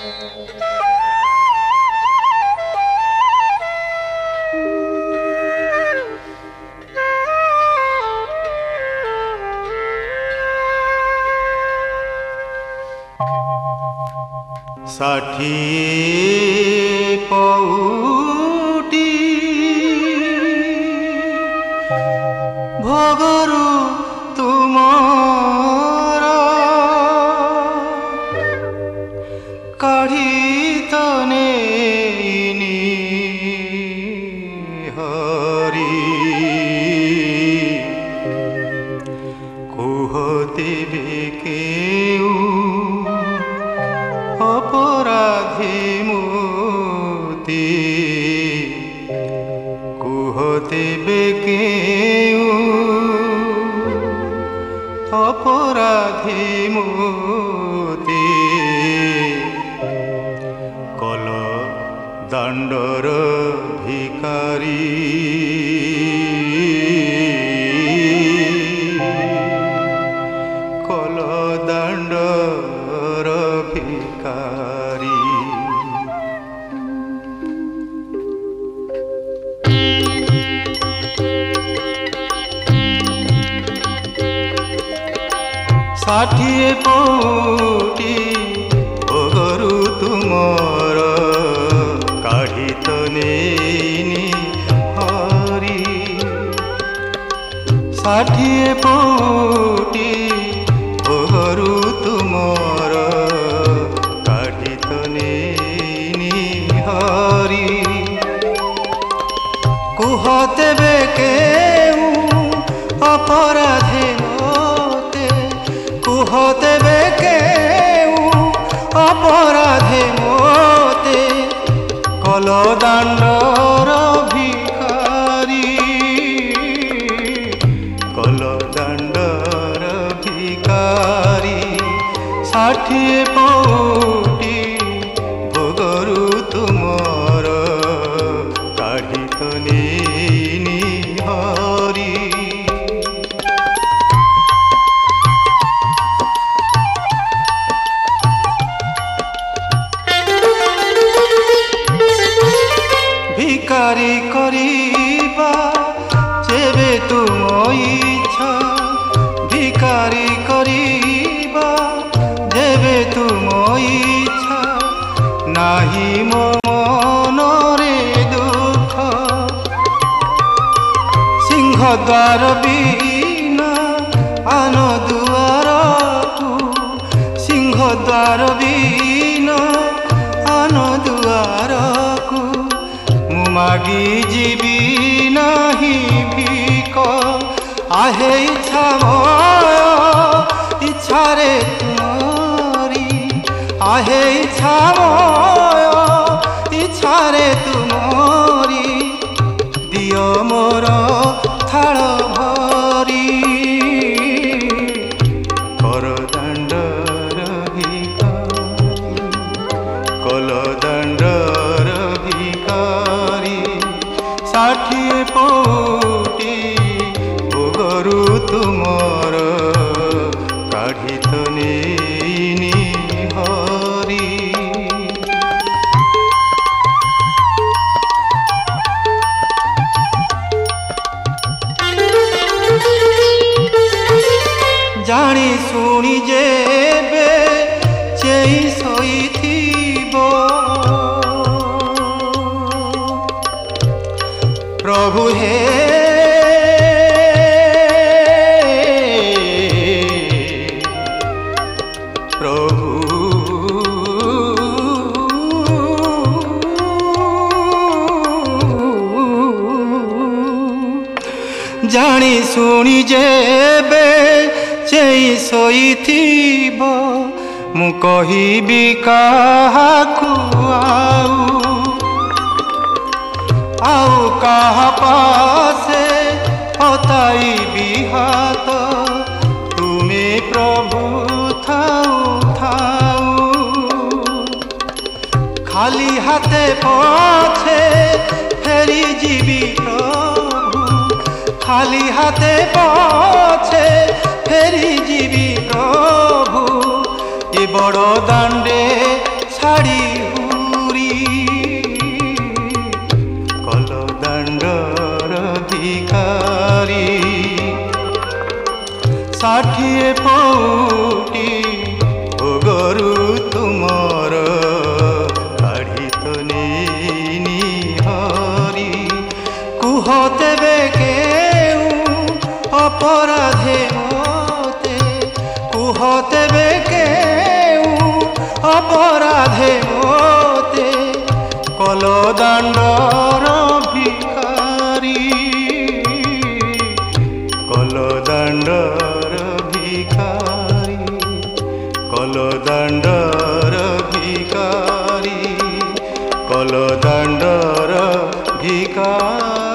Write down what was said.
ষাঠিয়ে পৌটি ভোগରୁ ତୁମର କାଢ଼ି ତ ନେଇନି ହରି କୁହତିବେ କେଉଁ अपराधी मोती कुहतिबे केउं अपराधी मोती कल दांडर भिकारी कल दांडर भिकारी ষাঠিয়ে পৌটি ভোগରୁ ତୁମର କାଢ଼ି ତ ନେଇନି ହରି ଷାଠିଏ ପୌଟି ଭୋଗରୁ ତୁମର କାଢ଼ି ତ ନେଇନି ହରି କୁହ ତେବେ କେଉଁ ଅପରାଧେ कुह तेबे केउं अपराधे मोते कल दांडर भिकारी कल दांडर भिकारी षाठिए पौटी भोगରୁ ତୁମର କାଢ଼ି ତ ନେଇନି ହରି भिकारी करिबा जेबे तुम इच्छा भिकारी करिबा जेबे तुम इच्छा नाही मो मनरे दुख सिंह द्वार बिना आन दुआरकु सिंह द्वार बिना आन दुआरकु मागी जीवी नाही भिक आहे इच्छा मोय इच्छा रे तुमरी आहे इच्छा मोय इच्छा रे तुमरी दियो मोर थाल भरी कर दांडर भिकारी कल दांडर भिकारी षाठिए पौटी भोगରୁ ତୁମର କାଢ଼ି ତ ନେଇନି ହରି ଜାଣି ଶୁଣି ଯେବେ ଚେଇଁ ଶୋଇଥିବ प्रभु हे प्रभु जानी सुनी जेबे चेई शोइथिब मु कहिबी काहाकु आउ कहा पासे हताइबी हाथ तुम्हें प्रभु थाऊ थाऊ खाली हाथे पछे फेरी जीवी प्रभु खाली हाथे पछे फेरी जीवी प्रभु ए बड़ दांडे ଛାଡ଼ି ହୁରି କଲ ଦାଣ୍ଡର ଭିକାରୀ 60 ପଉଟି ଭୋଗରୁ ତୁମର କାଢ଼ି ତ ନେଇନି ହରି କୁହ ତେବେ କେଉଁ ଅପରାଧେ ମୋତେ କୁହ ତେବେ କେଉଁ ଅପରାଧେ ମୋତେ କଲ ଦାଣ୍ଡର ଭିକାରୀ କଲ ଦାଣ୍ଡର ଭିକାରୀ କଲ ଦାଣ୍ଡର ଭିକାରୀ କଲ ଦାଣ୍ଡର ଭିକାରୀ